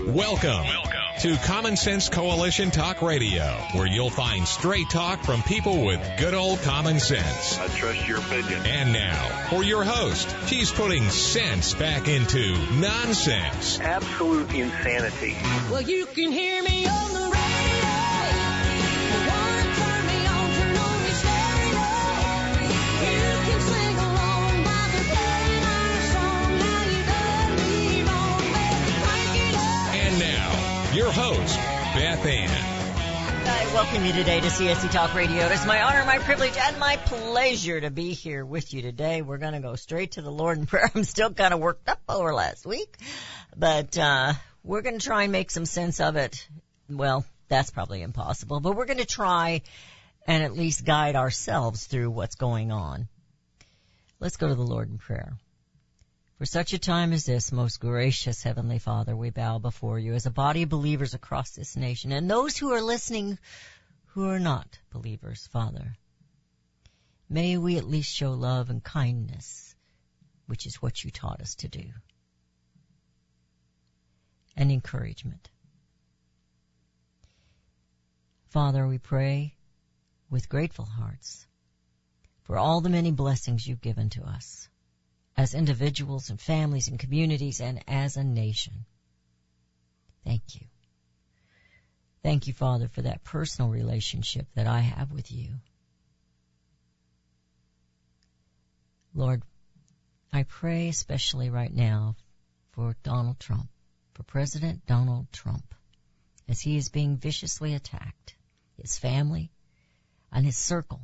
Welcome to Common Sense Coalition Talk Radio, where you'll find straight talk from people with good old common sense. I trust your opinion. And now, for your host, she's putting sense back into nonsense. Absolute insanity. Well, you can hear me on the radio. You wanna turn me on me stereo. You can sing along while they're playing our song. Now you done me wrong, baby, crank it up. And now, your host, Beth Ann. I welcome you today to CSC Talk Radio. It is my honor, my privilege, and my pleasure to be here with you today. We're going to go straight to the Lord in prayer. I'm still kind of worked up over last week, but we're going to try and make some sense of it. Well, that's probably impossible, but we're going to try and at least guide ourselves through what's going on. Let's go to the Lord in prayer. For such a time as this, most gracious Heavenly Father, we bow before you as a body of believers across this nation, and those who are listening who are not believers, Father. May we at least show love and kindness, which is what you taught us to do, and encouragement. Father, we pray with grateful hearts for all the many blessings you've given to us, as individuals and families and communities and as a nation. Thank you. Thank you, Father, for that personal relationship that I have with you. Lord, I pray especially right now for Donald Trump, for President Donald Trump, as he is being viciously attacked, his family and his circle.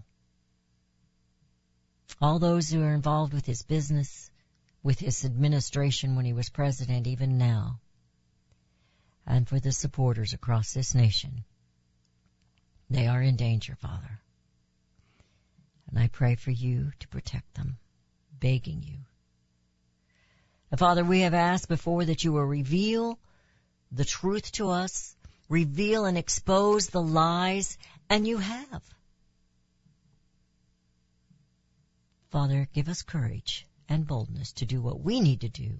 All those who are involved with his business, with his administration when he was president, even now, and for the supporters across this nation. They are in danger, Father. And I pray for you to protect them, begging you. And Father, we have asked before that you will reveal the truth to us, reveal and expose the lies, and you have. Father, give us courage and boldness to do what we need to do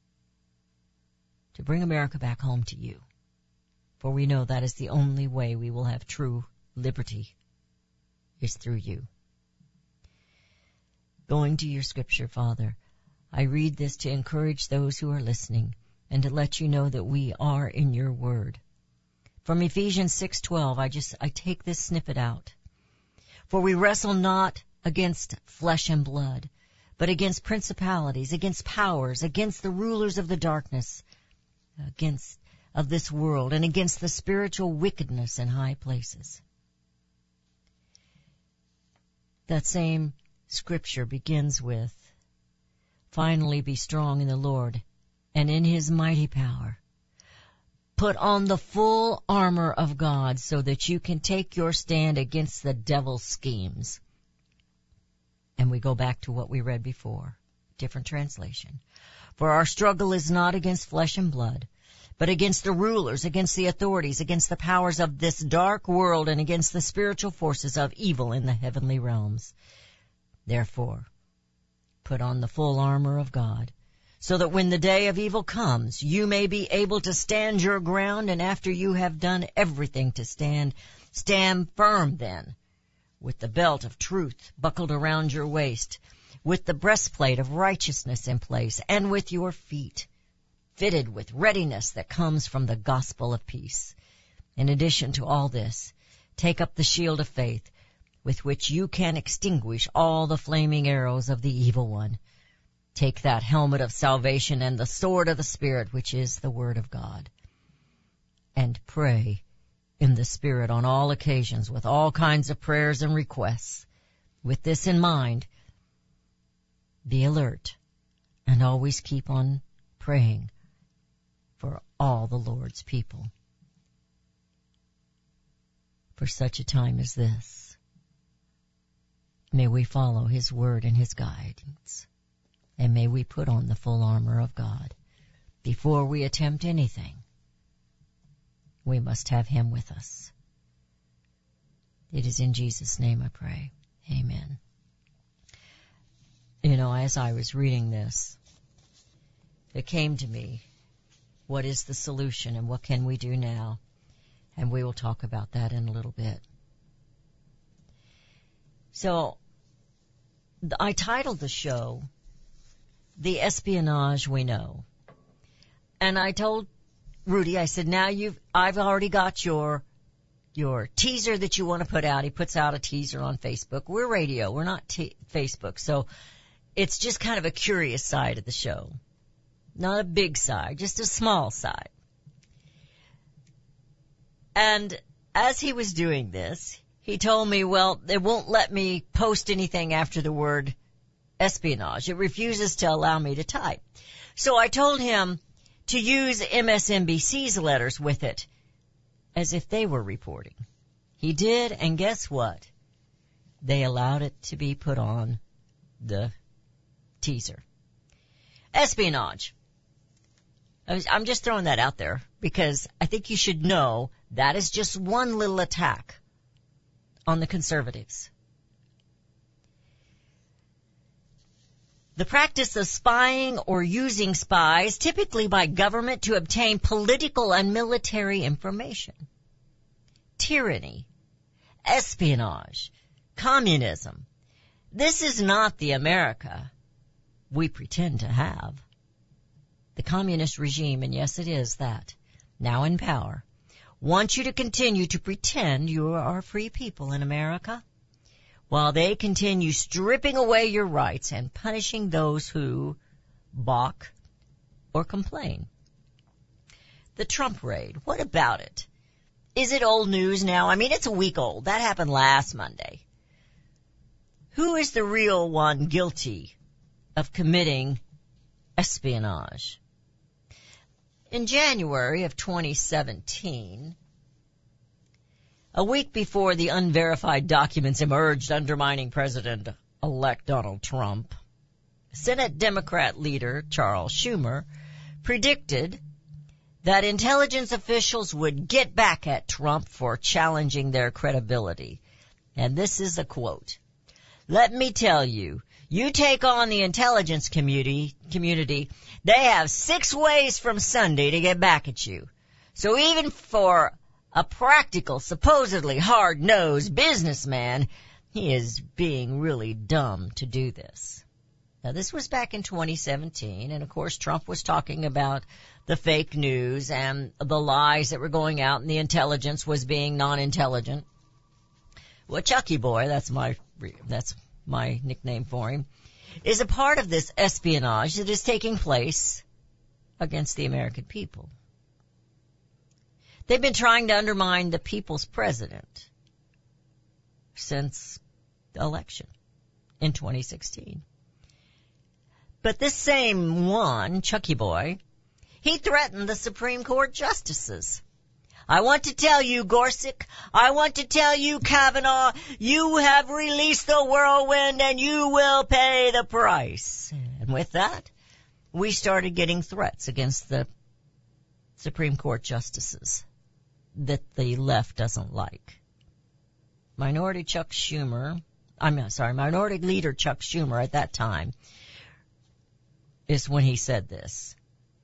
to bring America back home to you. For we know that is the only way we will have true liberty is through you. Going to your scripture, Father, I read this to encourage those who are listening and to let you know that we are in your word. From Ephesians 6:12, I take this snippet out. For we wrestle not against flesh and blood, but against principalities, against powers, against the rulers of the darkness, of this world, and against the spiritual wickedness in high places. That same scripture begins with, finally be strong in the Lord and in his mighty power. Put on the full armor of God so that you can take your stand against the devil's schemes. And we go back to what we read before, different translation. For our struggle is not against flesh and blood, but against the rulers, against the authorities, against the powers of this dark world, and against the spiritual forces of evil in the heavenly realms. Therefore, put on the full armor of God, so that when the day of evil comes, you may be able to stand your ground, and after you have done everything to stand firm then, with the belt of truth buckled around your waist, with the breastplate of righteousness in place, and with your feet fitted with readiness that comes from the gospel of peace. In addition to all this, take up the shield of faith, with which you can extinguish all the flaming arrows of the evil one. Take that helmet of salvation and the sword of the Spirit, which is the word of God. And pray in the Spirit on all occasions with all kinds of prayers and requests. With this in mind, be alert and always keep on praying for all the Lord's people. For such a time as this, may we follow his word and his guidance, and may we put on the full armor of God. Before we attempt anything, we must have him with us. It is in Jesus' name I pray. Amen. You know, as I was reading this, it came to me What is the solution and what can we do now? And we will talk about that in a little bit. So I titled the show, The Espionage We Know. And I told Rudy, I said, now I've already got your teaser that you want to put out. He puts out a teaser on Facebook. We're radio. We're not Facebook. So it's just kind of a curious side of the show. Not a big side, just a small side. And as he was doing this, he told me, well, it won't let me post anything after the word espionage. It refuses to allow me to type. So I told him to use MSNBC's letters with it, as if they were reporting. He did, and guess what? They allowed it to be put on the teaser. Espionage. I'm just throwing that out there because I think you should know that is just one little attack on the conservatives. The practice of spying or using spies, typically by government, to obtain political and military information. Tyranny, espionage, communism. This is not the America we pretend to have. The communist regime, and yes, it is that, now in power, wants you to continue to pretend you are free people in America, while they continue stripping away your rights and punishing those who balk or complain. The Trump raid, what about it? Is it old news now? I mean, it's a week old. That happened last Monday. Who is the real one guilty of committing espionage? In January of 2017, a week before the unverified documents emerged undermining President-elect Donald Trump, Senate Democrat leader Charles Schumer predicted that intelligence officials would get back at Trump for challenging their credibility. And this is a quote. Let me tell you, you take on the intelligence community, they have 6 ways from Sunday to get back at you. So even for a practical, supposedly hard-nosed businessman, he is being really dumb to do this. Now, this was back in 2017, and of course Trump was talking about the fake news and the lies that were going out, and the intelligence was being non-intelligent. Well, Chucky Boy, that's my nickname for him, is a part of this espionage that is taking place against the American people. They've been trying to undermine the people's president since the election in 2016. But this same one, Chucky Boy, he threatened the Supreme Court justices. I want to tell you, Gorsuch, I want to tell you, Kavanaugh, you have released the whirlwind and you will pay the price. And with that, we started getting threats against the Supreme Court justices that the left doesn't like. Minority Leader Chuck Schumer at that time is when he said this.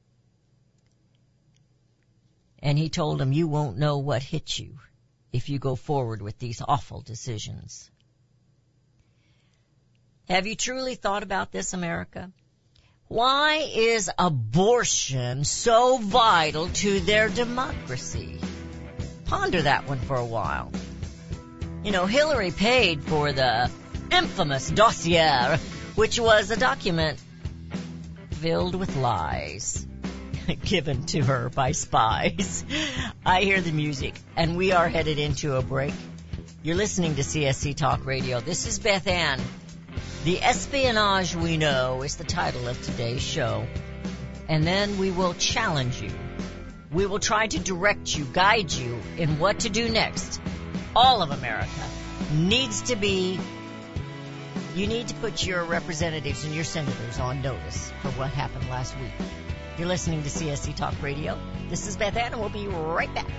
And he told him, you won't know what hit you if you go forward with these awful decisions. Have you truly thought about this, America? Why is abortion so vital to their democracy? Ponder that one for a while. You know, Hillary paid for the infamous dossier, which was a document filled with lies given to her by spies. I hear the music, and we are headed into a break. You're listening to CSC Talk Radio. This is Beth Ann. The Espionage We Know is the title of today's show. And then we will challenge you. We will try to direct you, guide you in what to do next. All of America needs to be, you need to put your representatives and your senators on notice for what happened last week. You're listening to CSC Talk Radio. This is Beth Ann, and we'll be right back.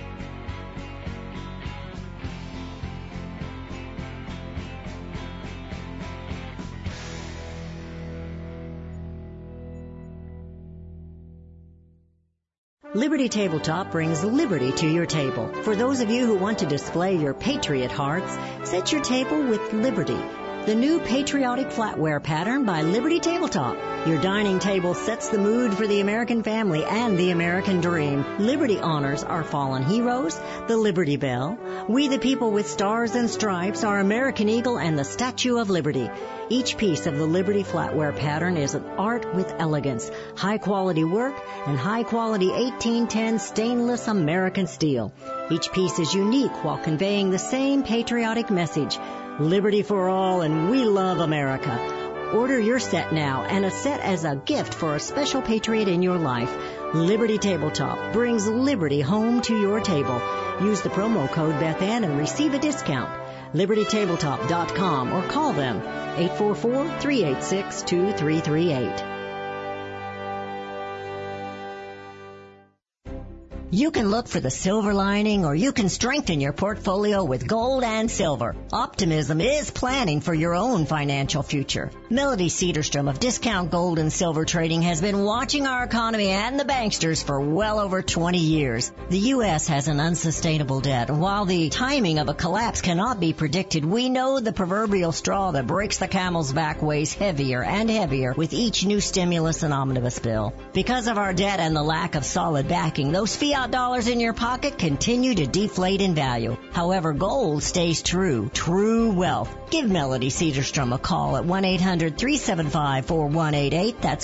Liberty Tabletop brings liberty to your table. For those of you who want to display your patriot hearts, set your table with Liberty, the new patriotic flatware pattern by Liberty Tabletop. Your dining table sets the mood for the American family and the American dream. Liberty honors our fallen heroes, the Liberty Bell, We the People with Stars and Stripes, our American Eagle, and the Statue of Liberty. Each piece of the Liberty flatware pattern is an art with elegance, high-quality work, and high-quality 1810 stainless American steel. Each piece is unique while conveying the same patriotic message, liberty for all, and we love America. Order your set now and a set as a gift for a special patriot in your life. Liberty Tabletop brings liberty home to your table. Use the promo code BethAnn and receive a discount. LibertyTabletop.com or call them 844-386-2338. You can look for the silver lining, or you can strengthen your portfolio with gold and silver. Optimism is planning for your own financial future. Melody Cedarstrom of Discount Gold and Silver Trading has been watching our economy and the banksters for well over 20 years. The U.S. has an unsustainable debt, and while the timing of a collapse cannot be predicted, we know the proverbial straw that breaks the camel's back weighs heavier and heavier with each new stimulus and omnibus bill. Because of our debt and the lack of solid backing, those fiat dollars in your pocket continue to deflate in value. However, gold stays true wealth. Give Melody Cedarstrom a call at 1-800-375-4188. That's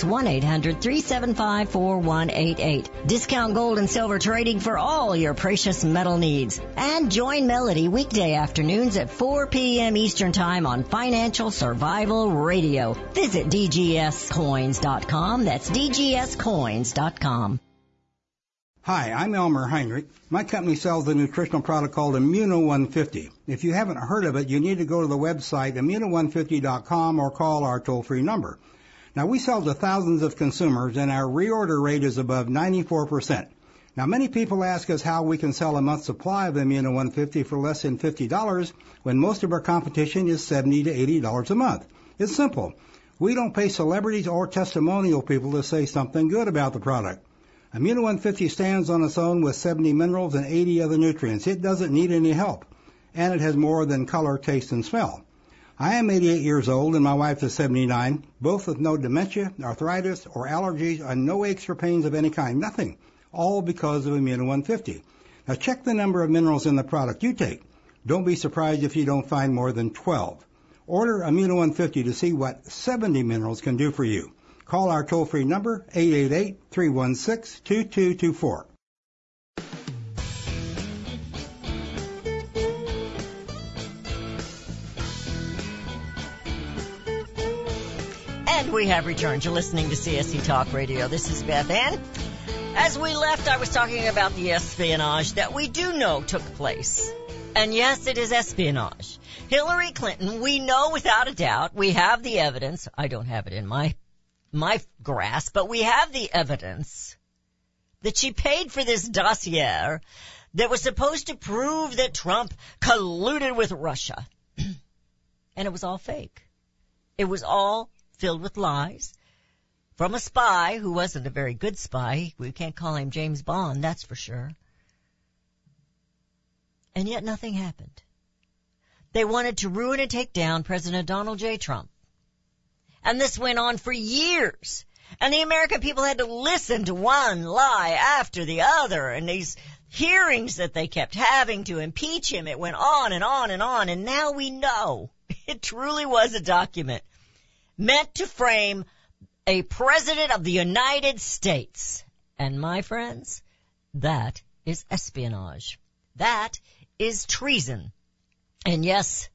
1-800-375-4188. Discount Gold and Silver Trading for all your precious metal needs. And join Melody weekday afternoons at 4 p.m. Eastern Time on Financial Survival Radio. Visit DGScoins.com. That's DGScoins.com. Hi, I'm Elmer Heinrich. My company sells a nutritional product called Immuno 150. If you haven't heard of it, you need to go to the website immuno150.com or call our toll-free number. Now, we sell to thousands of consumers, and our reorder rate is above 94%. Now, many people ask us how we can sell a month's supply of Immuno 150 for less than $50 when most of our competition is $70 to $80 a month. It's simple. We don't pay celebrities or testimonial people to say something good about the product. Immuno 150 stands on its own with 70 minerals and 80 other nutrients. It doesn't need any help, and it has more than color, taste, and smell. I am 88 years old, and my wife is 79, both with no dementia, arthritis, or allergies, and no aches or pains of any kind, nothing, all because of Immuno 150. Now check the number of minerals in the product you take. Don't be surprised if you don't find more than 12. Order Immuno 150 to see what 70 minerals can do for you. Call our toll-free number, 888-316-2224. And we have returned. You're listening to CSC Talk Radio. This is Beth Ann. As we left, I was talking about the espionage that we do know took place. And yes, it is espionage. Hillary Clinton, we know without a doubt, we have the evidence. I don't have it in my grasp, but we have the evidence that she paid for this dossier that was supposed to prove that Trump colluded with Russia. And it was all fake. It was all filled with lies from a spy who wasn't a very good spy. We can't call him James Bond, that's for sure. And yet nothing happened. They wanted to ruin and take down President Donald J. Trump. And this went on for years. And the American people had to listen to one lie after the other. And these hearings that they kept having to impeach him, it went on and on and on. And now we know it truly was a document meant to frame a president of the United States. And my friends, that is espionage. That is treason. And yes,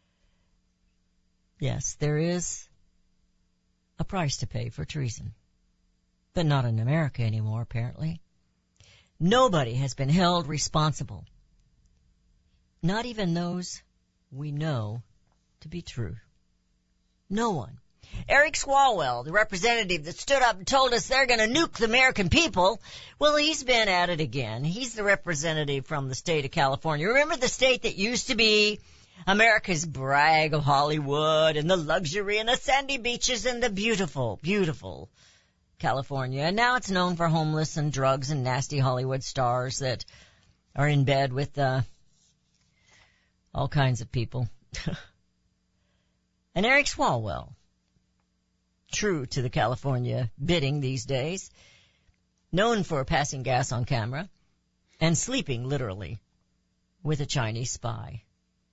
there is a price to pay for treason. But not in America anymore, apparently. Nobody has been held responsible. Not even those we know to be true. No one. Eric Swalwell, the representative that stood up and told us they're going to nuke the American people, well, he's been at it again. He's the representative from the state of California. Remember the state that used to be America's brag of Hollywood and the luxury and the sandy beaches and the beautiful, beautiful California, and now it's known for homeless and drugs and nasty Hollywood stars that are in bed with all kinds of people. And Eric Swalwell, true to the California bidding these days, known for passing gas on camera and sleeping literally with a Chinese spy.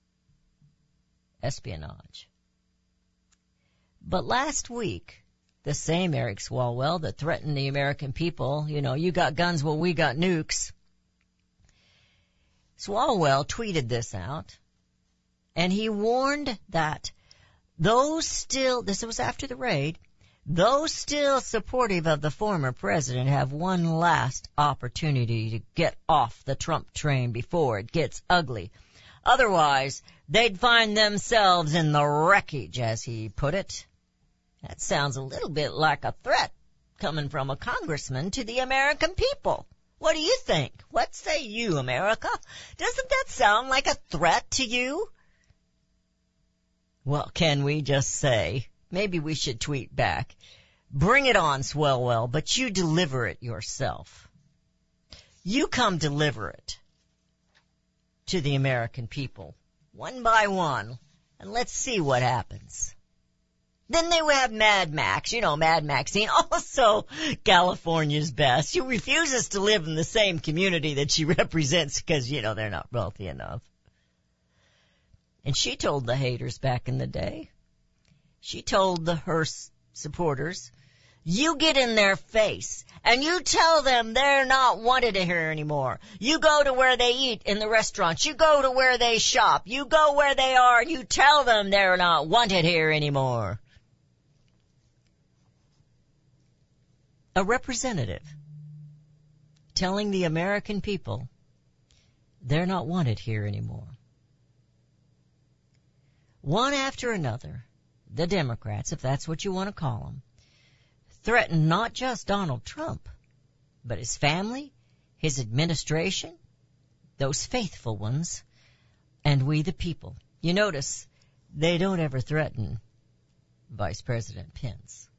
Espionage. But last week, the same Eric Swalwell that threatened the American people, you got guns, well, we got nukes. Swalwell tweeted this out, and he warned that this was after the raid, those still supportive of the former president have one last opportunity to get off the Trump train before it gets ugly. Otherwise, they'd find themselves in the wreckage, as he put it. That sounds a little bit like a threat coming from a congressman to the American people. What do you think? What say you, America? Doesn't that sound like a threat to you? Well, can we just say, maybe we should tweet back, bring it on, Swalwell, but you deliver it yourself. You come deliver it to the American people, one by one, and let's see what happens. Then they would have Mad Max, Mad Maxine, also California's best. She refuses to live in the same community that she represents because, they're not wealthy enough. And she told the haters back in the day, she told her supporters, you get in their face and you tell them they're not wanted here anymore. You go to where they eat in the restaurants. You go to where they shop. You go where they are and you tell them they're not wanted here anymore. A representative telling the American people they're not wanted here anymore. One after another, the Democrats, if that's what you want to call them, threatened not just Donald Trump, but his family, his administration, those faithful ones, and we the people. You notice they don't ever threaten Vice President Pence.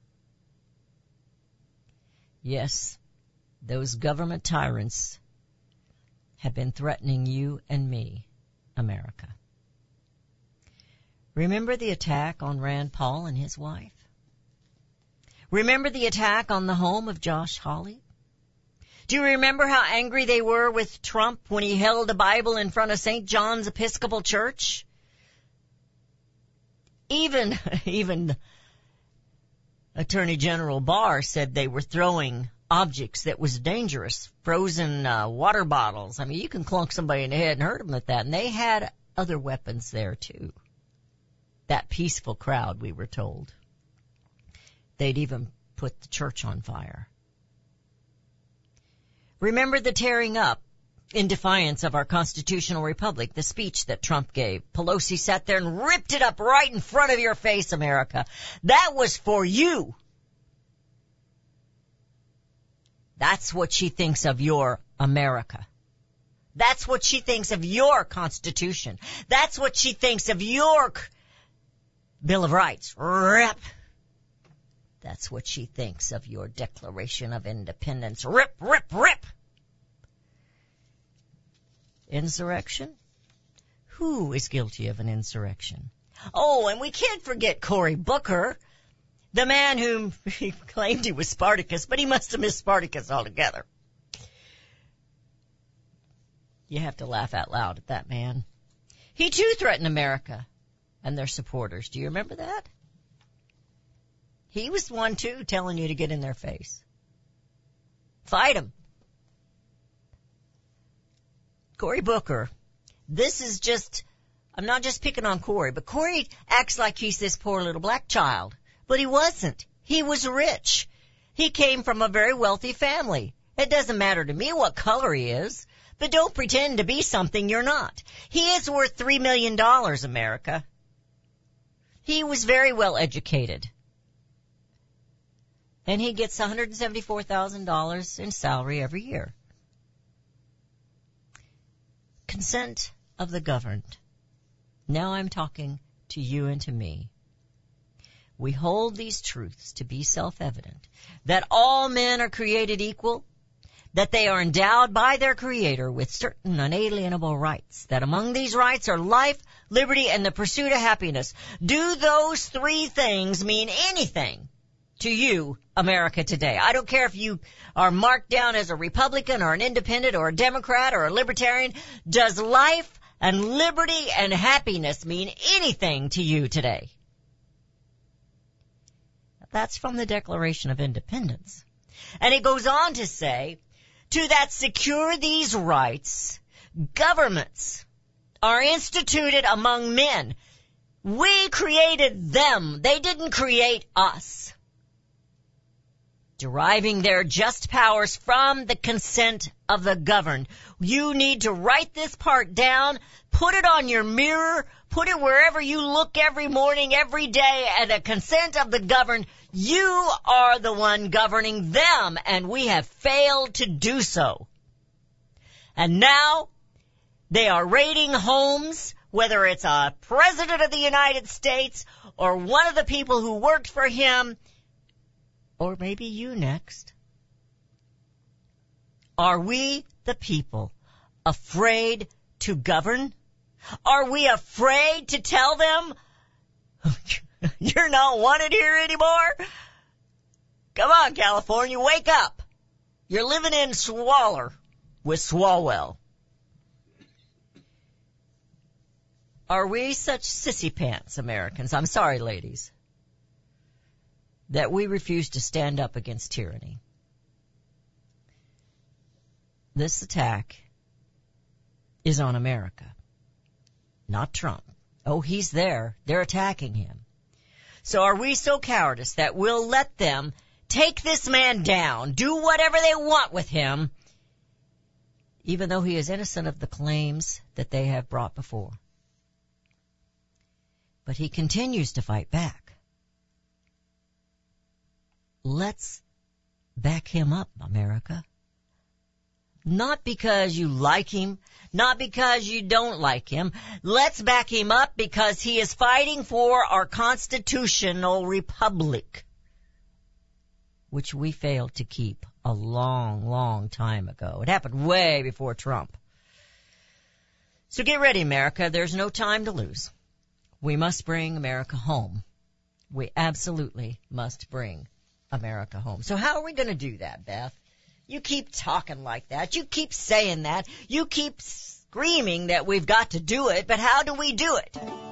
Yes, those government tyrants have been threatening you and me, America. Remember the attack on Rand Paul and his wife? Remember the attack on the home of Josh Hawley? Do you remember how angry they were with Trump when he held a Bible in front of St. John's Episcopal Church? Even Attorney General Barr said they were throwing objects that was dangerous, frozen water bottles. I mean, you can clunk somebody in the head and hurt them with that. And they had other weapons there, too. That peaceful crowd, we were told. They'd even put the church on fire. Remember the tearing up in defiance of our constitutional republic, the speech that Trump gave. Pelosi sat there and ripped it up right in front of your face, America. That was for you. That's what she thinks of your America. That's what she thinks of your Constitution. That's what she thinks of your Bill of Rights. Rip. That's what she thinks of your Declaration of Independence. Rip, rip, rip. Insurrection? Who is guilty of an insurrection? Oh, and we can't forget Cory Booker, the man whom he claimed he was Spartacus, but he must have missed Spartacus altogether. You have to laugh out loud at that man. He too threatened America and their supporters. Do you remember that? He was the one too telling you to get in their face. Fight him. Cory Booker. This is just, I'm not just picking on Cory, but Cory acts like he's this poor little black child. But he wasn't. He was rich. He came from a very wealthy family. It doesn't matter to me what color he is, but don't pretend to be something you're not. He is worth $3 million, America. He was very well educated. And he gets $174,000 in salary every year. Consent of the governed. Now I'm talking to you and to me. we hold these truths to be self-evident, that all men are created equal, that they are endowed by their Creator with certain unalienable rights, that among these rights are life, liberty, and the pursuit of happiness. Do those three things mean anything to you, America, today? I don't care if you are marked down as a Republican or an independent or a Democrat or a libertarian. Does life and liberty and happiness mean anything to you today? That's from the Declaration of Independence. And it goes on to say, to that secure these rights, governments are instituted among men. We created them. They didn't create us. Deriving their just powers from the consent of the governed. You need to write this part down, put it on your mirror, put it wherever you look every morning, every day, and the consent of the governed. You are the one governing them, and we have failed to do so. And now they are raiding homes, whether it's a president of the United States or one of the people who worked for him, or maybe you next. Are we, the people, afraid to govern? Are we afraid to tell them, you're not wanted here anymore? Come on, California, wake up. You're living in swaller with Swalwell. Are we such sissy pants Americans? I'm sorry, ladies, that we refuse to stand up against tyranny. This attack is on America, not Trump. Oh, he's there. They're attacking him. So are we so cowardice that we'll let them take this man down, do whatever they want with him, even though he is innocent of the claims that they have brought before? But he continues to fight back. Let's back him up, America. Not because you like him, not because you don't like him. Let's back him up because he is fighting for our constitutional republic, which we failed to keep a long, long time ago. It happened way before Trump. So get ready, America. There's no time to lose. We must bring America home. We absolutely must bring America home. So how are we going to do that, Beth? You keep talking like that. You keep saying that. You keep screaming that we've got to do it, but how do we do it?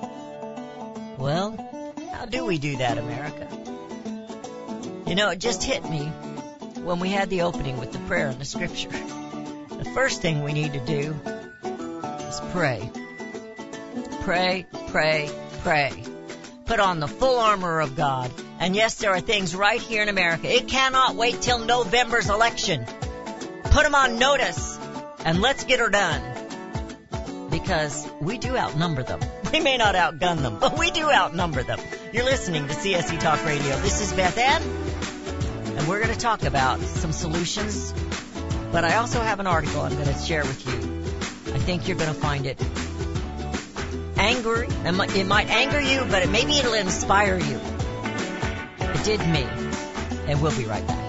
Well, how do we do that, America? You know, it just hit me when we had the opening with the prayer and the scripture. The first thing we need to do is pray. Pray, pray, pray. Put on the full armor of God. And yes, there are things right here in America. It cannot wait till November's election. Put them on notice and let's get her done. Because we do outnumber them. We may not outgun them, but we do outnumber them. You're listening to CSC Talk Radio. This is Beth Ann, and we're going to talk about some solutions. But I also have an article I'm going to share with you. I think you're going to find it angry. It might anger you, but maybe it'll inspire you. It did me. And we'll be right back.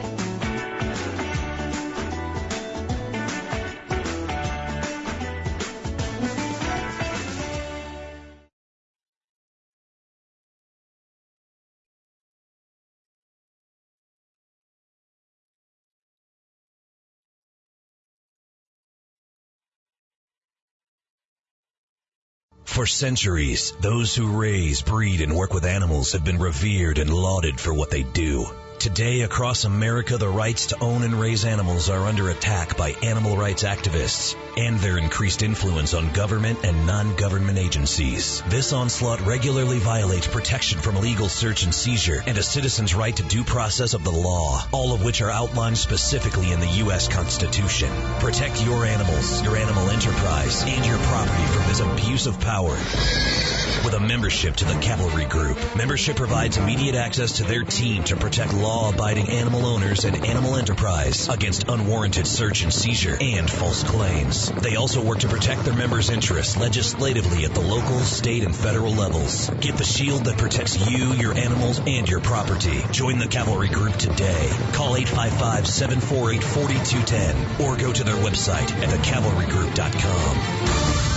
For centuries, those who raise, breed, and work with animals have been revered and lauded for what they do. Today, across America, the rights to own and raise animals are under attack by animal rights activists and their increased influence on government and non-government agencies. This onslaught regularly violates protection from illegal search and seizure and a citizen's right to due process of the law, all of which are outlined specifically in the U.S. Constitution. Protect your animals, your animal enterprise, and your property from this abuse of power. With a membership to the Cavalry Group, membership provides immediate access to their team to protect law law-abiding animal owners and animal enterprise against unwarranted search and seizure and false claims. They also work to protect their members' interests legislatively at the local, state, and federal levels. Get the shield that protects you, your animals, and your property. Join the Cavalry Group today. Call 855-748-4210 or go to their website at thecavalrygroup.com.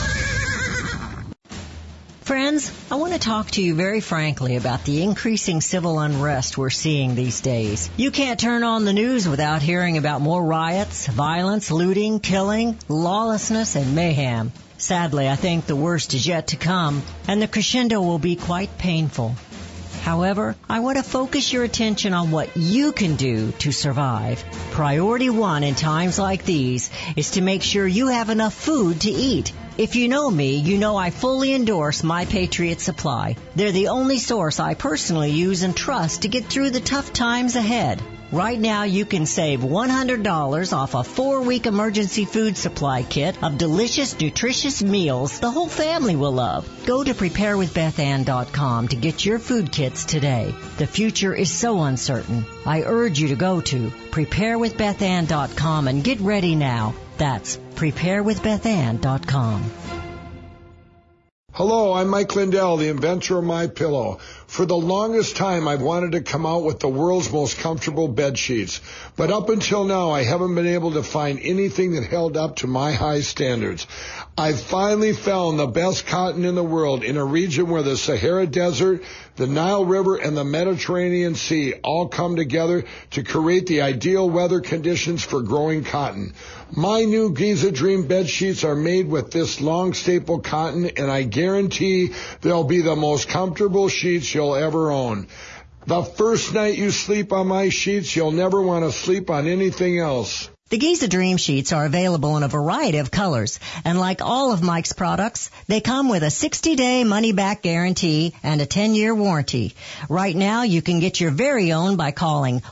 Friends, I want to talk to you very frankly about the increasing civil unrest we're seeing these days. You can't turn on the news without hearing about more riots, violence, looting, killing, lawlessness, and mayhem. Sadly, I think the worst is yet to come, and the crescendo will be quite painful. However, I want to focus your attention on what you can do to survive. Priority one in times like these is to make sure you have enough food to eat. If you know me, you know I fully endorse My Patriot Supply. They're the only source I personally use and trust to get through the tough times ahead. Right now, you can save $100 off a 4-week emergency food supply kit of delicious, nutritious meals the whole family will love. Go to preparewithbethann.com to get your food kits today. The future is so uncertain. I urge you to go to preparewithbethann.com and get ready now. That's preparewithbethann.com. Hello, I'm Mike Lindell, the inventor of MyPillow. For the longest time, I've wanted to come out with the world's most comfortable bed sheets. But up until now, I haven't been able to find anything that held up to my high standards. I finally found the best cotton in the world in a region where the Sahara Desert, the Nile River, and the Mediterranean Sea all come together to create the ideal weather conditions for growing cotton. My new Giza Dream bed sheets are made with this long staple cotton, and I guarantee they'll be the most comfortable sheets you'll ever own. The first night you sleep on my sheets, you'll never want to sleep on anything else. The Giza Dream Sheets are available in a variety of colors, and like all of Mike's products, they come with a 60-day money-back guarantee and a 10-year warranty. Right now, you can get your very own by calling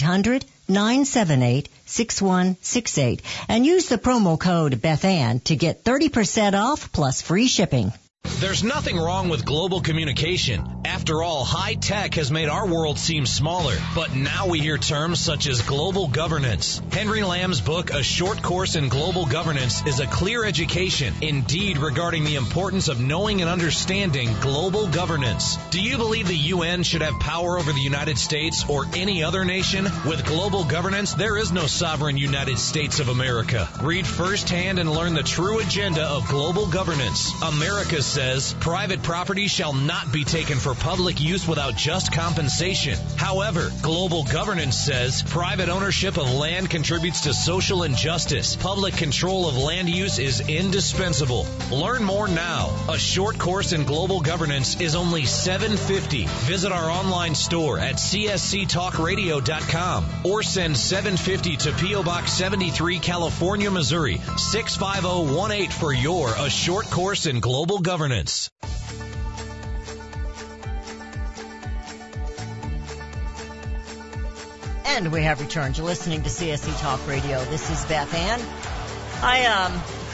1-800-978-6168 and use the promo code BethAnn to get 30% off plus free shipping. There's nothing wrong with global communication. After all, high tech has made our world seem smaller. But now we hear terms such as global governance. Henry Lamb's book, A Short Course in Global Governance, is a clear education, indeed, regarding the importance of knowing and understanding global governance. Do you believe the UN should have power over the United States or any other nation? With global governance, there is no sovereign United States of America. Read firsthand and learn the true agenda of global governance. America says private property shall not be taken for public use without just compensation. However, global governance says private ownership of land contributes to social injustice. Public control of land use is indispensable. Learn more now. A Short Course in Global Governance is only $7.50. Visit our online store at csctalkradio.com or send $7.50 to P.O. Box 73, California, Missouri 65018 for your A Short Course in Global Governance. And we have returned. You're listening to CSC Talk Radio. This is Beth Ann. I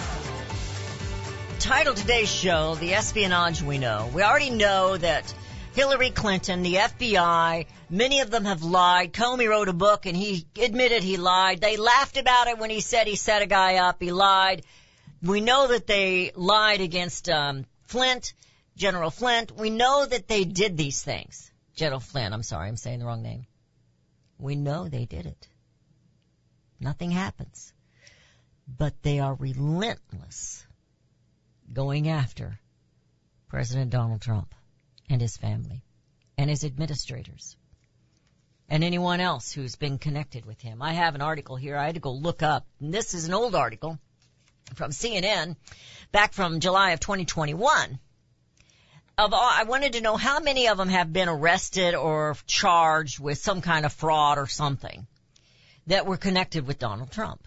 titled today's show, The Espionage We Know. We already know that Hillary Clinton, the FBI, many of them have lied. Comey wrote a book and he admitted he lied. They laughed about it when he said he set a guy up. He lied. We know that they lied against Flint, General Flint. We know that they did these things. General Flint, I'm sorry, I'm saying the wrong name. We know they did it. Nothing happens. But they are relentless going after President Donald Trump and his family and his administrators and anyone else who's been connected with him. I have an article here I had to go look up. And this is an old article from CNN back from July of 2021. I wanted to know how many of them have been arrested or charged with some kind of fraud or something that were connected with Donald Trump.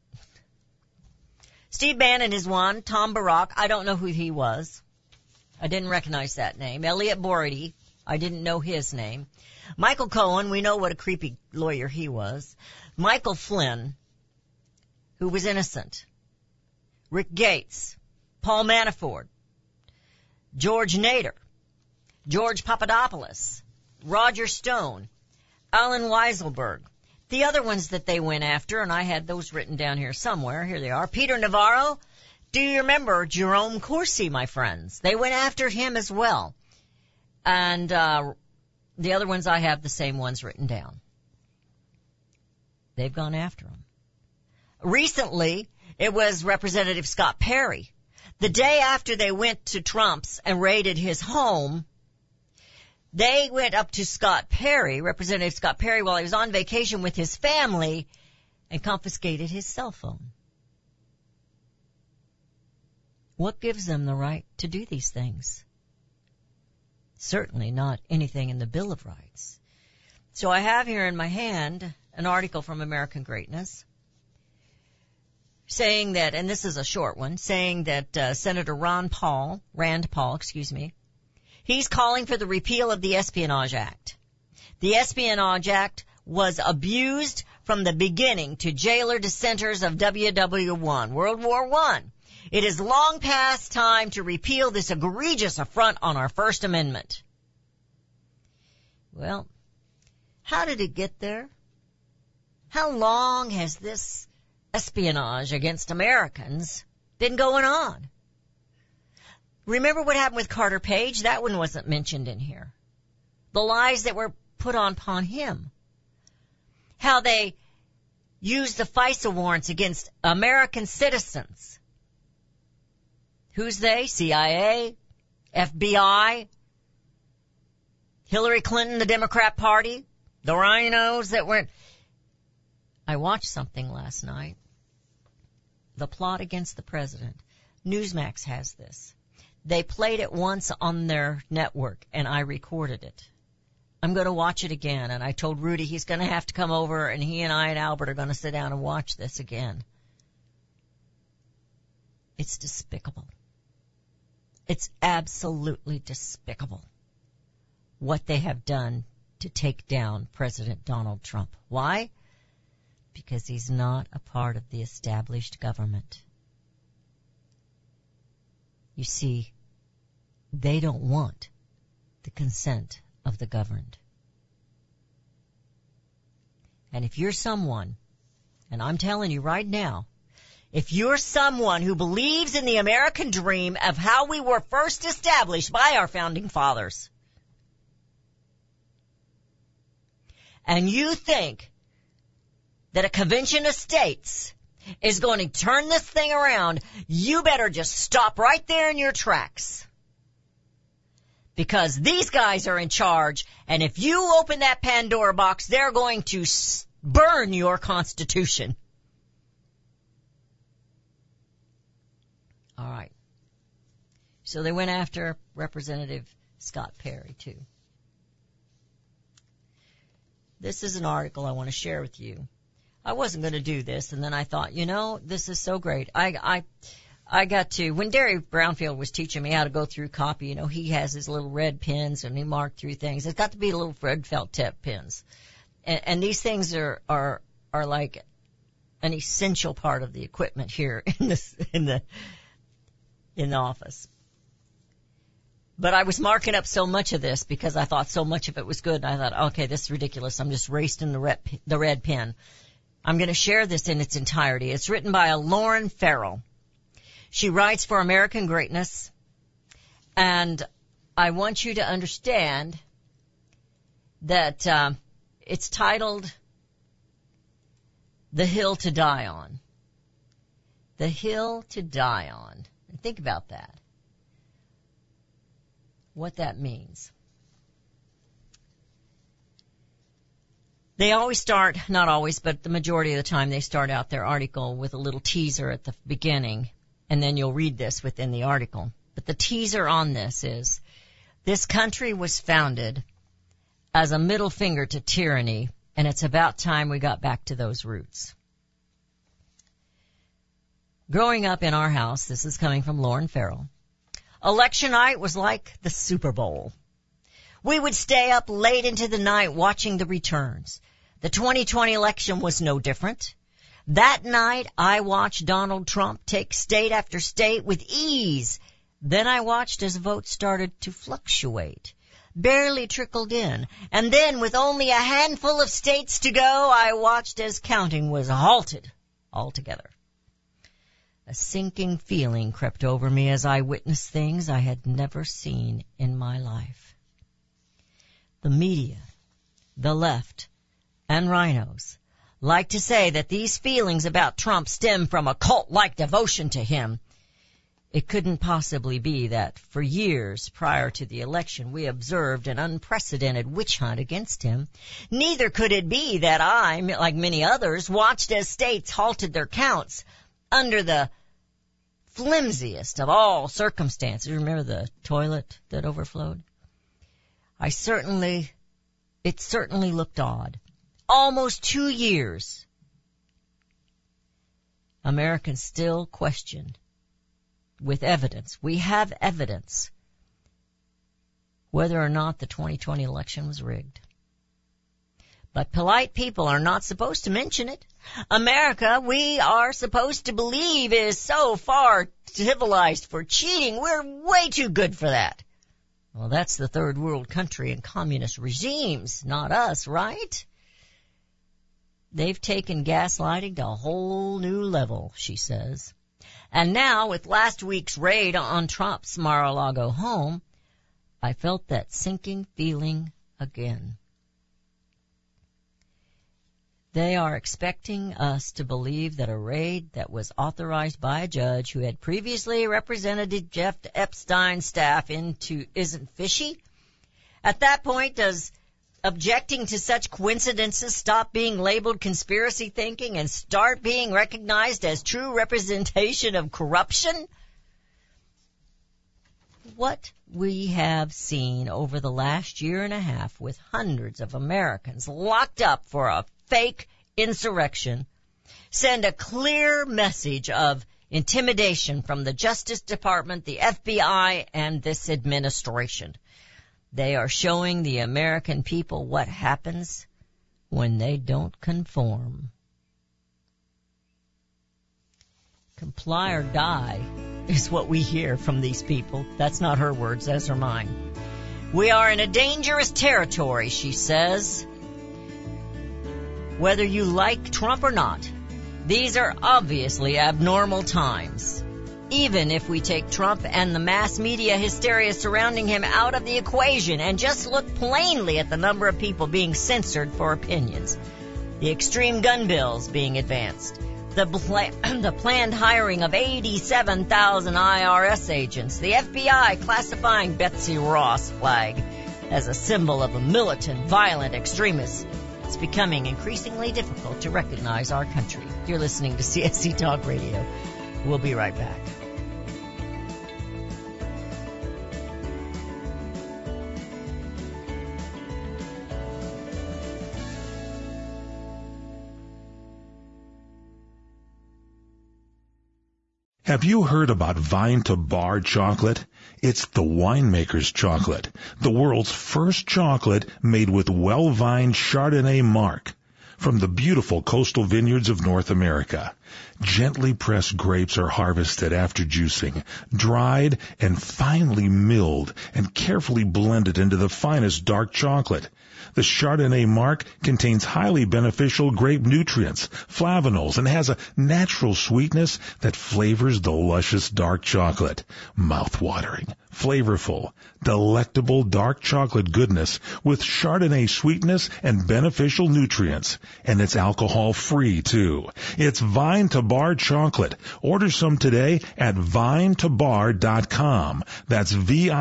Steve Bannon is one. Tom Barak, I don't know who he was. I didn't recognize that name. Elliot Borody, I didn't know his name. Michael Cohen, we know what a creepy lawyer he was. Michael Flynn, who was innocent. Rick Gates, Paul Manafort, George Nader, George Papadopoulos, Roger Stone, Alan Weiselberg. The other ones that they went after, and I had those written down here somewhere. Here they are. Peter Navarro. Do you remember Jerome Corsi, my friends? They went after him as well. And the other ones, I have the same ones written down. They've gone after him. Recently, it was Representative Scott Perry. The day after they went to Trump's and raided his home, they went up to Scott Perry, Representative Scott Perry, while he was on vacation with his family, and confiscated his cell phone. What gives them the right to do these things? Certainly not anything in the Bill of Rights. So I have here in my hand an article from American Greatness saying that, and this is a short one, saying that Senator Rand Paul, he's calling for the repeal of the Espionage Act. The Espionage Act was abused from the beginning to jailer dissenters of WW1, World War I. It is long past time to repeal this egregious affront on our First Amendment. Well, how did it get there? How long has this espionage against Americans been going on? Remember what happened with Carter Page? That one wasn't mentioned in here. The lies that were put upon him. How they used the FISA warrants against American citizens. Who's they? CIA, FBI, Hillary Clinton, the Democrat Party, the rhinos that weren't. I watched something last night. The plot against the president. Newsmax has this. They played it once on their network, and I recorded it. I'm going to watch it again, and I told Rudy he's going to have to come over, and he and I and Albert are going to sit down and watch this again. It's despicable. It's absolutely despicable what they have done to take down President Donald Trump. Why? Because he's not a part of the established government. You see, they don't want the consent of the governed. And if you're someone, and I'm telling you right now, if you're someone who believes in the American dream of how we were first established by our founding fathers, and you think that a convention of states is going to turn this thing around, you better just stop right there in your tracks. Because these guys are in charge, and if you open that Pandora box, they're going to burn your Constitution. All right. So they went after Representative Scott Perry, too. This is an article I want to share with you. I wasn't going to do this, and then I thought, this is so great. I got to, when Derry Brownfield was teaching me how to go through copy, he has his little red pens and he marked through things. It's got to be little red felt tip pens. And these things are like an essential part of the equipment here in the office. But I was marking up so much of this because I thought so much of it was good. And I thought, okay, this is ridiculous. I'm just wasting the red pen. I'm going to share this in its entirety. It's written by a Lauren Farrell. She writes for American Greatness, and I want you to understand that it's titled The Hill to Die On. The Hill to Die On. And think about that. What that means. They always start, not always, but the majority of the time they start out their article with a little teaser at the beginning, and then you'll read this within the article. But the teaser on this is, this country was founded as a middle finger to tyranny, and it's about time we got back to those roots. Growing up in our house, this is coming from Lauren Farrell, election night was like the Super Bowl. We would stay up late into the night watching the returns. The 2020 election was no different. That night, I watched Donald Trump take state after state with ease. Then I watched as votes started to fluctuate. barely trickled in, and then with only a handful of states to go, I watched as counting was halted altogether. A sinking feeling crept over me as I witnessed things I had never seen in my life. The media, the left, and rhinos like to say that these feelings about Trump stem from a cult-like devotion to him. It couldn't possibly be that for years prior to the election we observed an unprecedented witch hunt against him. Neither could it be that I, like many others, watched as states halted their counts under the flimsiest of all circumstances. Remember the toilet that overflowed? It certainly looked odd. Almost 2 years. Americans still question, with evidence, we have evidence, whether or not the 2020 election was rigged. But polite people are not supposed to mention it. America, we are supposed to believe, is so far civilized for cheating. We're way too good for that. Well, that's the third world country and communist regimes, not us, right? They've taken gaslighting to a whole new level, she says. And now, with last week's raid on Trump's Mar-a-Lago home, I felt that sinking feeling again. They are expecting us to believe that a raid that was authorized by a judge who had previously represented Jeff Epstein's staff isn't fishy? At that point, does objecting to such coincidences stop being labeled conspiracy thinking and start being recognized as true representation of corruption? What we have seen over the last year and a half with hundreds of Americans locked up for a fake insurrection send a clear message of intimidation from the Justice Department, the FBI, and this administration. They are showing the American people what happens when they don't conform. Comply or die is what we hear from these people. That's not her words, those are mine. We are in a dangerous territory, she says. Whether you like Trump or not, these are obviously abnormal times. Even if we take Trump and the mass media hysteria surrounding him out of the equation and just look plainly at the number of people being censored for opinions, the extreme gun bills being advanced, the planned hiring of 87,000 IRS agents, the FBI classifying Betsy Ross flag as a symbol of a militant, violent extremist, it's becoming increasingly difficult to recognize our country. You're listening to CSC Talk Radio. We'll be right back. Have you heard about Vine to Bar chocolate? It's the winemaker's chocolate, the world's first chocolate made with well-vined Chardonnay marc from the beautiful coastal vineyards of North America. Gently pressed grapes are harvested after juicing, dried and finely milled and carefully blended into the finest dark chocolate. The Chardonnay marc contains highly beneficial grape nutrients, flavanols, and has a natural sweetness that flavors the luscious dark chocolate. Mouth-watering, flavorful, delectable dark chocolate goodness with Chardonnay sweetness and beneficial nutrients. And it's alcohol-free, too. It's Vine to Bar chocolate. Order some today at vinetobar.com. That's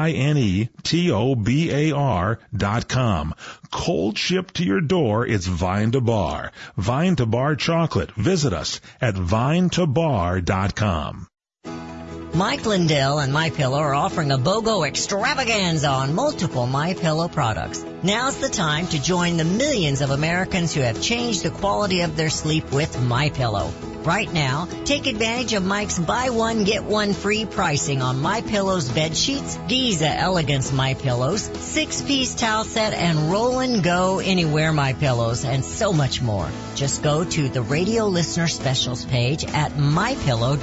VINETOBAR.com. Cold shipped to your door, it's Vine to Bar. Vine to Bar chocolate. Visit us at vinetobar.com. Mike Lindell and MyPillow are offering a BOGO extravaganza on multiple MyPillow products. Now's the time to join the millions of Americans who have changed the quality of their sleep with MyPillow. Right now, take advantage of Mike's buy one, get one free pricing on MyPillow's bed sheets, Giza Elegance MyPillows, 6-piece towel set, and Roll and Go Anywhere MyPillows, and so much more. Just go to the radio listener specials page at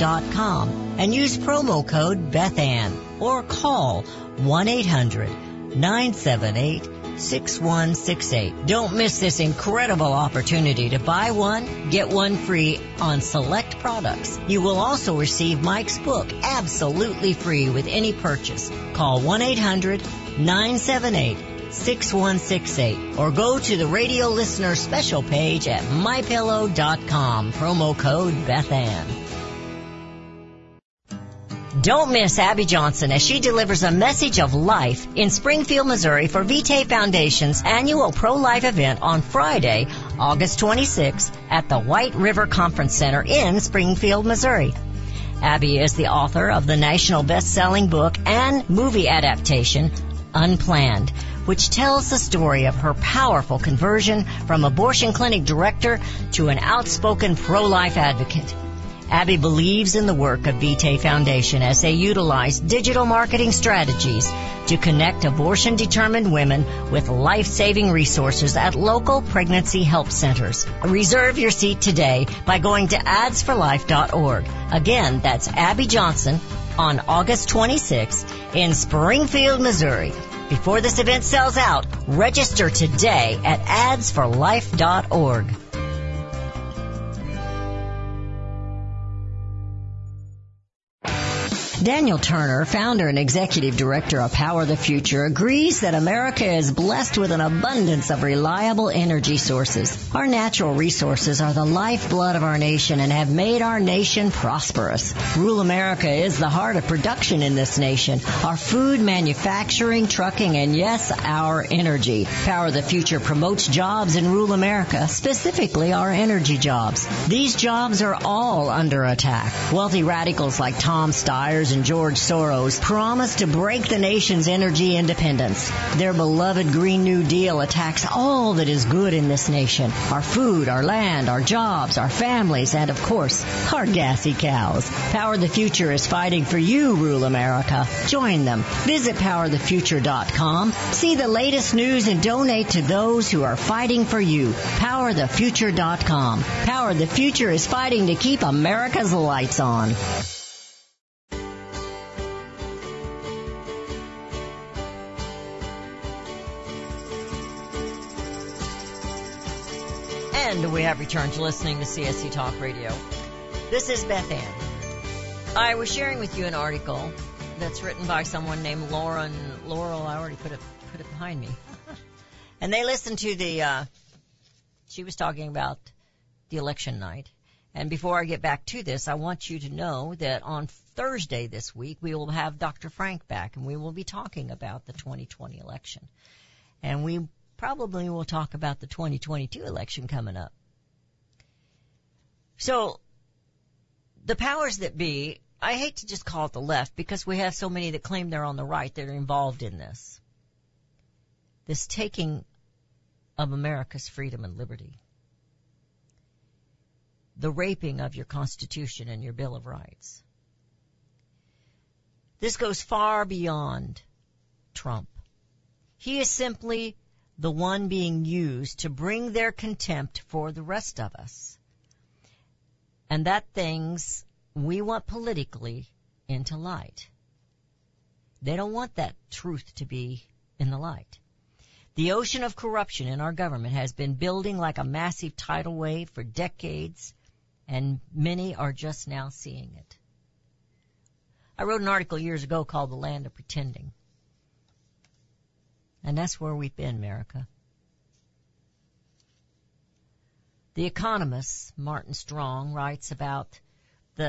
MyPillow.com and use promo code BethAnn or call 1-800 888-978-6168. Don't miss this incredible opportunity to buy one, get one free on select products. You will also receive Mike's book absolutely free with any purchase. Call 1-800-978-6168 or go to the radio listener special page at mypillow.com. Promo code BethAnn. Don't miss Abby Johnson as she delivers a message of life in Springfield, Missouri for Vitae Foundation's annual pro-life event on Friday, August 26th at the White River Conference Center in Springfield, Missouri. Abby is the author of the national best-selling book and movie adaptation, Unplanned, which tells the story of her powerful conversion from abortion clinic director to an outspoken pro-life advocate. Abby believes in the work of Vitae Foundation as they utilize digital marketing strategies to connect abortion-determined women with life-saving resources at local pregnancy help centers. Reserve your seat today by going to adsforlife.org. Again, that's Abby Johnson on August 26th in Springfield, Missouri. Before this event sells out, register today at adsforlife.org. Daniel Turner, founder and executive director of Power the Future, agrees that America is blessed with an abundance of reliable energy sources. Our natural resources are the lifeblood of our nation and have made our nation prosperous. Rural America is the heart of production in this nation. Our food, manufacturing, trucking, and yes, our energy. Power the Future promotes jobs in rural America, specifically our energy jobs. These jobs are all under attack. Wealthy radicals like Tom Stiers and George Soros promise to break the nation's energy independence. Their beloved Green New Deal attacks all that is good in this nation. Our food, our land, our jobs, our families, and of course, our gassy cows. Power the Future is fighting for you, rural America. Join them. Visit PowerTheFuture.com. See the latest news and donate to those who are fighting for you. PowerTheFuture.com. Power the Future is fighting to keep America's lights on. And we have returned to listening to CSC Talk Radio. This is Beth Ann. I was sharing with you an article that's written by someone named Laurel. I already put it behind me. And they listened to she was talking about the election night. And before I get back to this, I want you to know that on Thursday this week, we will have Dr. Frank back, and we will be talking about the 2020 election. And we probably will talk about the 2022 election coming up. So, the powers that be, I hate to just call it the left because we have so many that claim they're on the right that are involved in this. This taking of America's freedom and liberty. The raping of your Constitution and your Bill of Rights. This goes far beyond Trump. He is simply the one being used to bring their contempt for the rest of us. And that things we want politically into light. They don't want that truth to be in the light. The ocean of corruption in our government has been building like a massive tidal wave for decades, and many are just now seeing it. I wrote an article years ago called The Land of Pretending. And that's where we've been, America. The Economist, Martin Strong, writes about the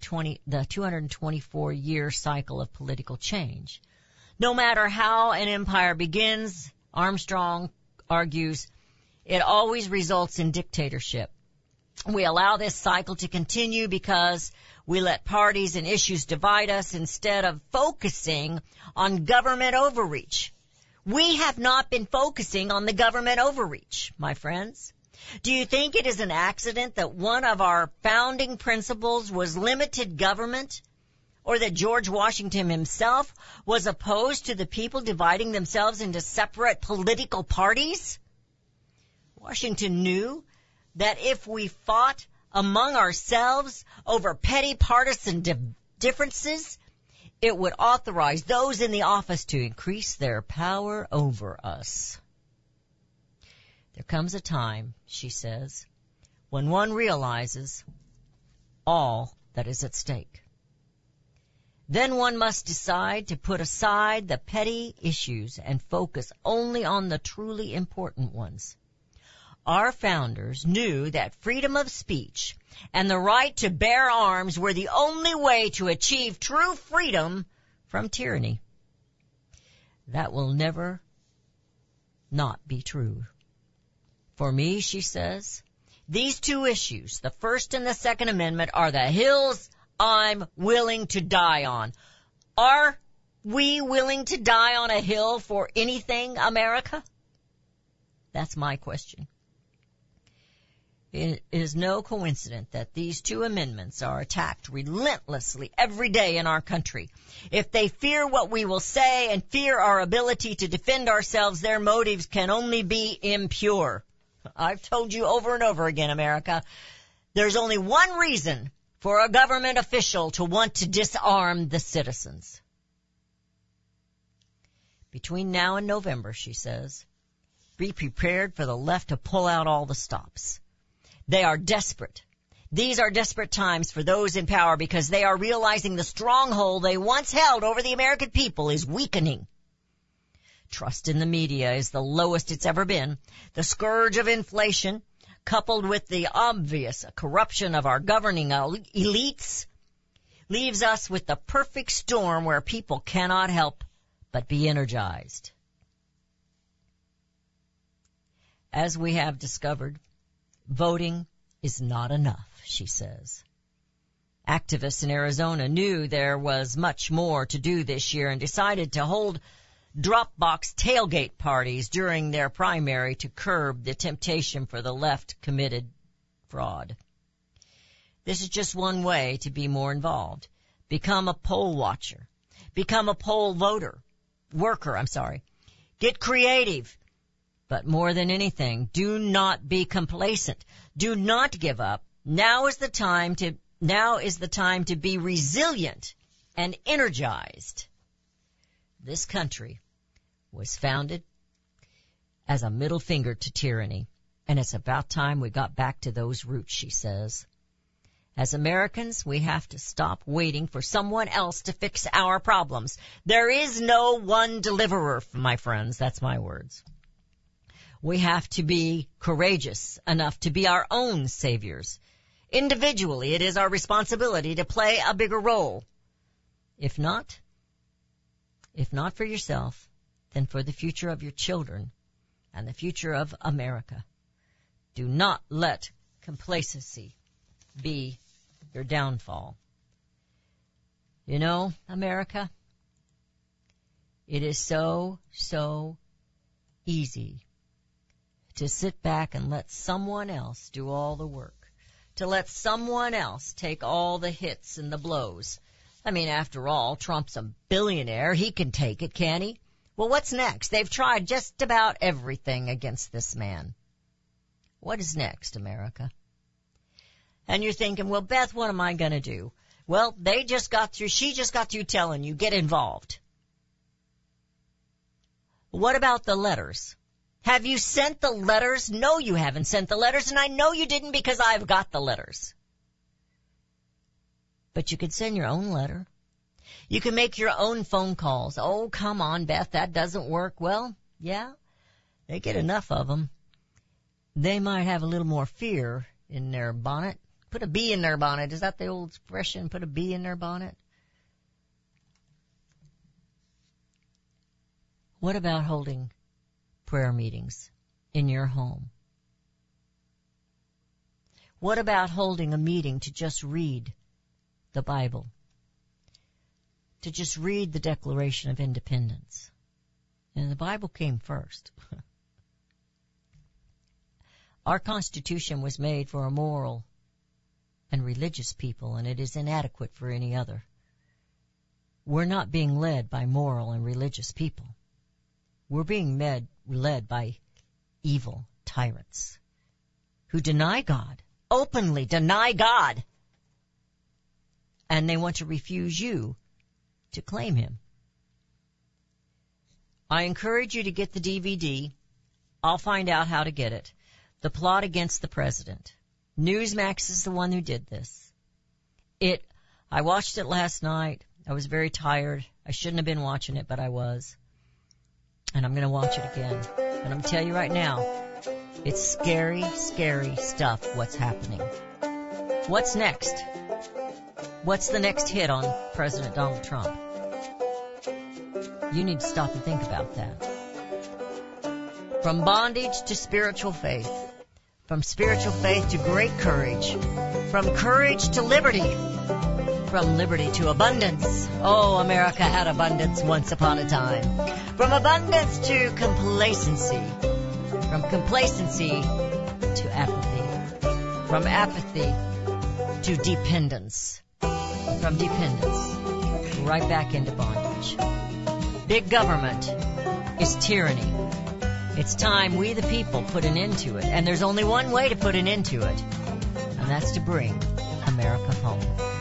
224-year cycle of political change. No matter how an empire begins, Armstrong argues, it always results in dictatorship. We allow this cycle to continue because we let parties and issues divide us instead of focusing on government overreach. We have not been focusing on the government overreach, my friends. Do you think it is an accident that one of our founding principles was limited government, or that George Washington himself was opposed to the people dividing themselves into separate political parties? Washington knew that if we fought among ourselves over petty partisan differences, it would authorize those in the office to increase their power over us. There comes a time, she says, when one realizes all that is at stake. Then one must decide to put aside the petty issues and focus only on the truly important ones. Our founders knew that freedom of speech and the right to bear arms were the only way to achieve true freedom from tyranny. That will never not be true. For me, she says, these two issues, the First and the Second Amendment, are the hills I'm willing to die on. Are we willing to die on a hill for anything, America? That's my question. It is no coincidence that these two amendments are attacked relentlessly every day in our country. If they fear what we will say and fear our ability to defend ourselves, their motives can only be impure. I've told you over and over again, America, there's only one reason for a government official to want to disarm the citizens. Between now and November, she says, be prepared for the left to pull out all the stops. They are desperate. These are desperate times for those in power because they are realizing the stronghold they once held over the American people is weakening. Trust in the media is the lowest it's ever been. The scourge of inflation, coupled with the obvious corruption of our governing elites, leaves us with the perfect storm where people cannot help but be energized. As we have discovered, voting is not enough, she says. Activists in Arizona knew there was much more to do this year and decided to hold drop-box tailgate parties during their primary to curb the temptation for the left committed fraud. This is just one way to be more involved. Become a poll watcher. Become a poll worker. Get creative. But more than anything, do not be complacent. Do not give up. Now is the time to be resilient and energized. This country was founded as a middle finger to tyranny, and it's about time we got back to those roots, she says. As Americans, we have to stop waiting for someone else to fix our problems. There is no one deliverer, my friends. That's my words. We have to be courageous enough to be our own saviors. Individually, it is our responsibility to play a bigger role. If not for yourself, then for the future of your children and the future of America. Do not let complacency be your downfall. You know, America, it is so easy to sit back and let someone else do all the work, to let someone else take all the hits and the blows. I mean, after all, Trump's a billionaire. He can take it, can he? Well, what's next? They've tried just about everything against this man. What is next, America? And you're thinking, well, Beth, what am I going to do? Well, she just got through telling you, get involved. What about the letters? Have you sent the letters? No, you haven't sent the letters, and I know you didn't because I've got the letters. But you could send your own letter. You can make your own phone calls. Oh, come on, Beth, that doesn't work. Well, yeah, they get enough of them. They might have a little more fear in their bonnet. Put a bee in their bonnet. Is that the old expression? Put a bee in their bonnet? What about holding prayer meetings in your home? What about holding a meeting to just read the Bible? To just read the Declaration of Independence? And the Bible came first. Our Constitution was made for a moral and religious people, and it is inadequate for any other. We're not being led by moral and religious people. We're being led by evil tyrants who deny God, openly deny God, and they want to refuse you to claim him. I encourage you to get the DVD. I'll find out how to get it. The Plot Against the President. Newsmax is the one who did this. I watched it last night. I was very tired. I shouldn't have been watching it, but I was. And I'm going to watch it again. And I'm going to tell you right now, it's scary, scary stuff what's happening. What's next? What's the next hit on President Donald Trump? You need to stop and think about that. From bondage to spiritual faith. From spiritual faith to great courage. From courage to liberty. From liberty to abundance. Oh, America had abundance once upon a time. From abundance to complacency. From complacency to apathy. From apathy to dependence. From dependence right back into bondage. Big government is tyranny. It's time we the people put an end to it. And there's only one way to put an end to it. And that's to bring America home.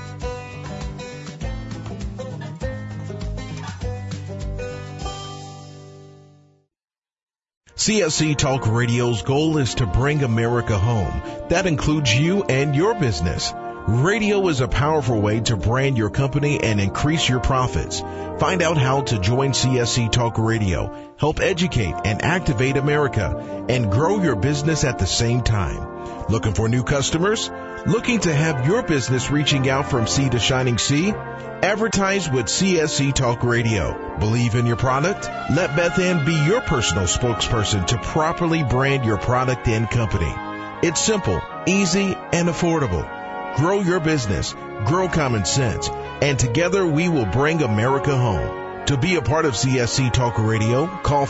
CSC Talk Radio's goal is to bring America home. That includes you and your business. Radio is a powerful way to brand your company and increase your profits. Find out how to join CSC Talk Radio, help educate and activate America, and grow your business at the same time. Looking for new customers? Looking to have your business reaching out from sea to shining sea? Advertise with CSC Talk Radio. Believe in your product? Let Beth Ann be your personal spokesperson to properly brand your product and company. It's simple, easy, and affordable. Grow your business, grow common sense, and together we will bring America home. To be a part of CSC Talk Radio, call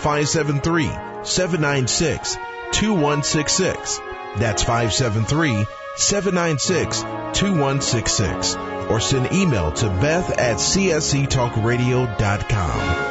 573-796-2166. That's 573-796-2166. Or send email to beth@csctalkradio.com.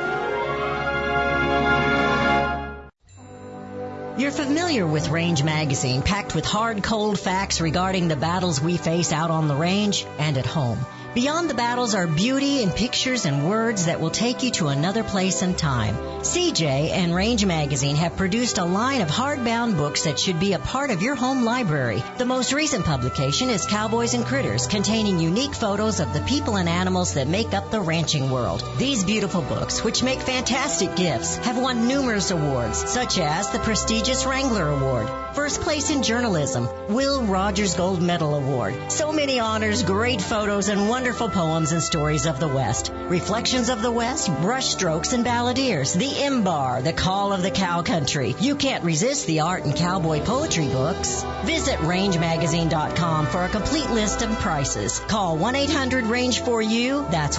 You're familiar with Range Magazine, packed with hard, cold facts regarding the battles we face out on the range and at home. Beyond the battles are beauty and pictures and words that will take you to another place and time. CJ and Range Magazine have produced a line of hardbound books that should be a part of your home library. The most recent publication is Cowboys and Critters, containing unique photos of the people and animals that make up the ranching world. These beautiful books, which make fantastic gifts, have won numerous awards, such as the prestigious Wrangler Award, First Place in Journalism, Will Rogers Gold Medal Award. So many honors, great photos, and wonderful poems and stories of the West. Reflections of the West, Brushstrokes and Balladeers, The Imbar, The Call of the Cow Country. You can't resist the art and cowboy poetry books. Visit rangemagazine.com for a complete list of prices. Call 1-800-RANGE-4U. That's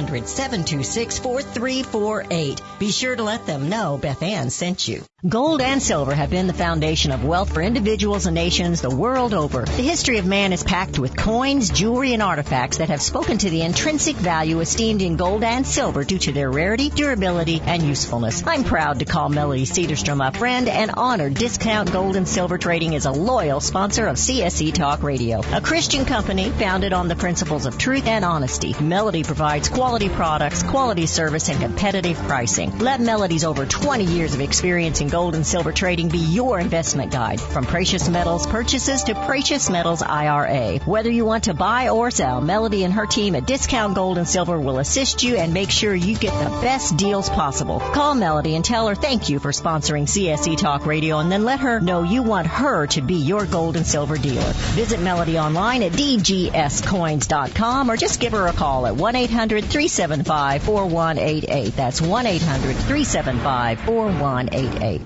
1-800-726-4348. Be sure to let them know Beth Ann sent you. Gold and silver have been the foundation of wealth for individuals and nations the world over. The history of man is packed with coins, jewelry, and artifacts that have spoken to the intrinsic value esteemed in gold and silver due to their rarity, durability, and usefulness. I'm proud to call Melody Cedarstrom a friend and honor Discount Gold and Silver Trading is a loyal sponsor of CSC Talk Radio, a Christian company founded on the principles of truth and honesty. Melody provides quality products, quality service, and competitive pricing. Let Melody's over 20 years of experience in gold and silver trading be your investment guide. From precious metals purchases to precious metals IRA. Whether you want to buy or sell, Melody and her team at Discount Gold and Silver will assist you and make sure you get the best deals possible. Call Melody and tell her thank you for sponsoring CSC Talk Radio, and then let her know you want her to be your gold and silver dealer. Visit Melody online at dgscoins.com or just give her a call at 1-800-375-4188. That's 1-800-375-4188.